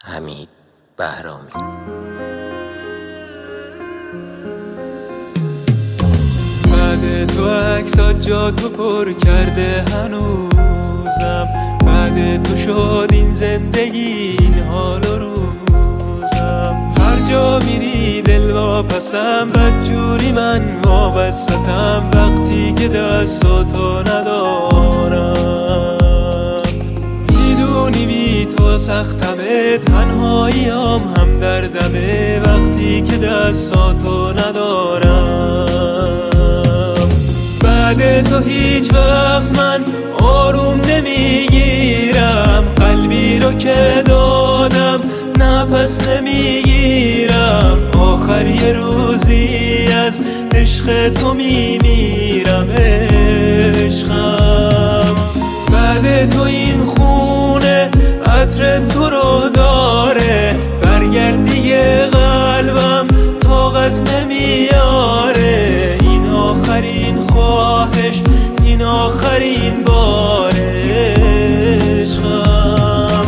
حمید بهرامی. بعد تو عکسات جا تو پر کرده هنوزم، بعد تو شد این زندگی این حال و روزم. هر جا میری دل واپسم، بدجوری من وابستم وقتی که دستاتو ندارم. میدونی بی تو سختمه، تنهاییم هم دردمه وقتی که دستاتو ندارم. بعد تو هیچ وقت من آروم نمیگیرم، قلبی رو که دادم نفس نمیگیرم. آخر یه روزی از عشق تو میمیرم عشقم. بعد تو این خونه عطر تو رو داره، برگرد دیگه قلبم طاقت نمیاره. این آخرین خواهش، این آخرین باره عشقم.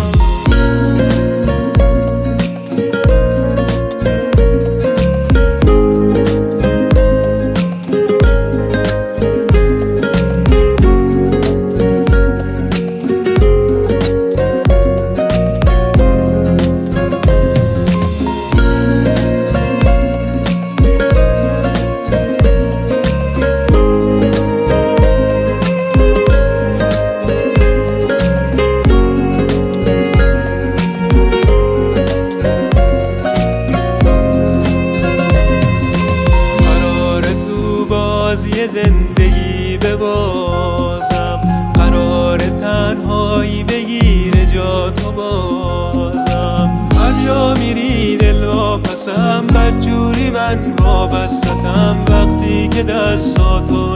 یه زندگی ببازم، قرار تنهایی بگیره جا تو بازم. هر جا میری دل واپسم، بدجوری من وابستم وقتی که دستاتو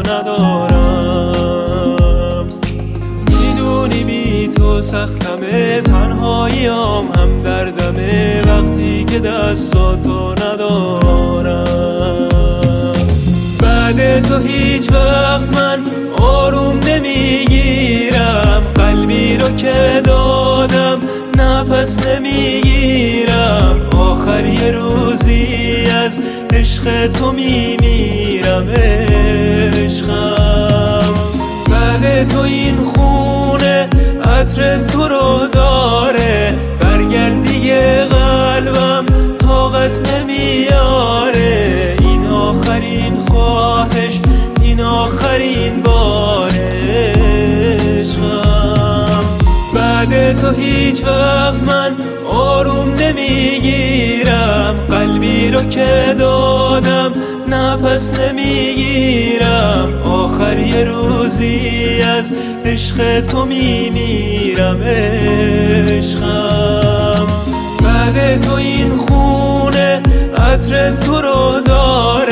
ندارم. میدونی بی تو سختمه، تنهاییم هم دردمه وقتی که دستاتو ندارم. بعد تو هیچ وقت من آروم نمیگیرم، قلبی رو که دادم نفس نمیگیرم. آخر یه روزی از عشق تو میمیرم عشقم. بعد تو این خونه عطر تو رو داره، برگرد دیگه قلبم طاقت نمیاره. این آخرین خواهش، این آخرین باره عشقم. بعد تو هیچ وقت من آروم نمیگیرم، قلبی رو که دادم نفس نمیگیرم. آخر یه روزی از عشق تو میمیرم عشقم. بعد تو این خونه عطر تو رو داره،